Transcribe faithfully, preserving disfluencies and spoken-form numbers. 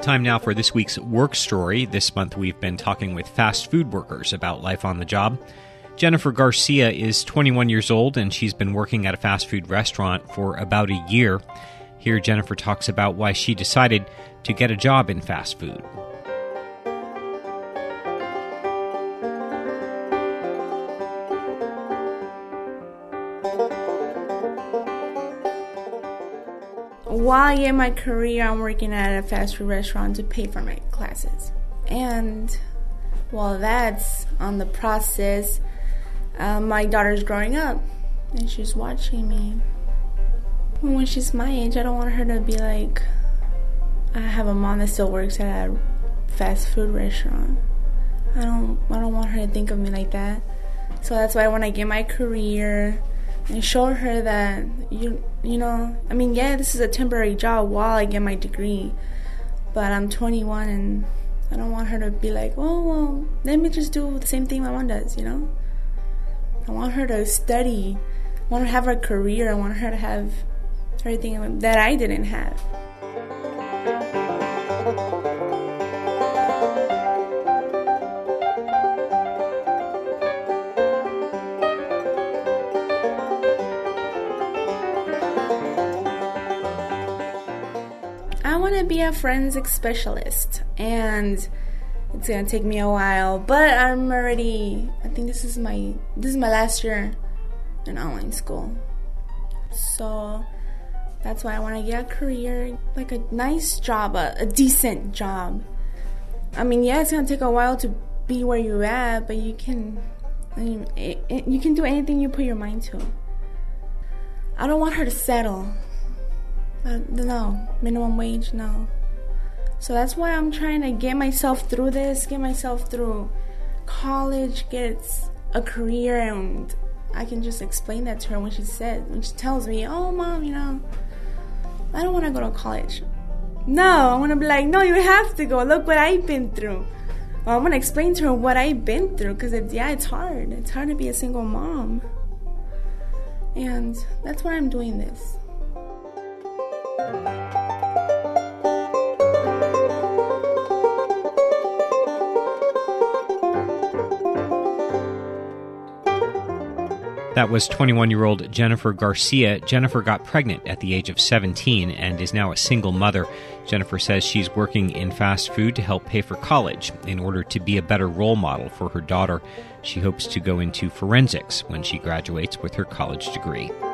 Time now for this week's work story. This month we've been talking with fast food workers about life on the job. Jennifer Garcia is twenty-one years old and she's been working at a fast food restaurant for about a year. Here Jennifer talks about why she decided to get a job in fast food. While I get my career, I'm working at a fast food restaurant to pay for my classes. And while that's on the process, uh, my daughter's growing up and she's watching me. When she's my age, I don't want her to be like, I have a mom that still works at a fast food restaurant. I don't, I don't want her to think of me like that. So that's why when I get my career and show her that, you you know, I mean, yeah, this is a temporary job while I get my degree, but I'm twenty-one and I don't want her to be like, oh, well, let me just do the same thing my mom does, you know? I want her to study. I want her to have her career. I want her to have everything that I didn't have. I want to be a forensic specialist, and it's gonna take me a while, but I'm already, I think this is my this is my last year in online school, so that's why I want to get a career, like a nice job, a, a decent job. I mean, yeah, it's gonna take a while to be where you're at, but you can I mean, it, it, you can do anything you put your mind to. I don't want her to settle. Uh, no, minimum wage, no. So that's why I'm trying to get myself through this, get myself through college, get a career, and I can just explain that to her when she said, when she tells me, oh, Mom, you know, I don't want to go to college. No, I want to be like, no, you have to go. Look what I've been through. Well, I'm going to explain to her what I've been through, because, it, yeah, it's hard. It's hard to be a single mom. And that's why I'm doing this. That was twenty-one-year-old Jennifer Garcia. Jennifer got pregnant at the age of seventeen and is now a single mother. Jennifer says she's working in fast food to help pay for college in order to be a better role model for her daughter. She hopes to go into forensics when she graduates with her college degree.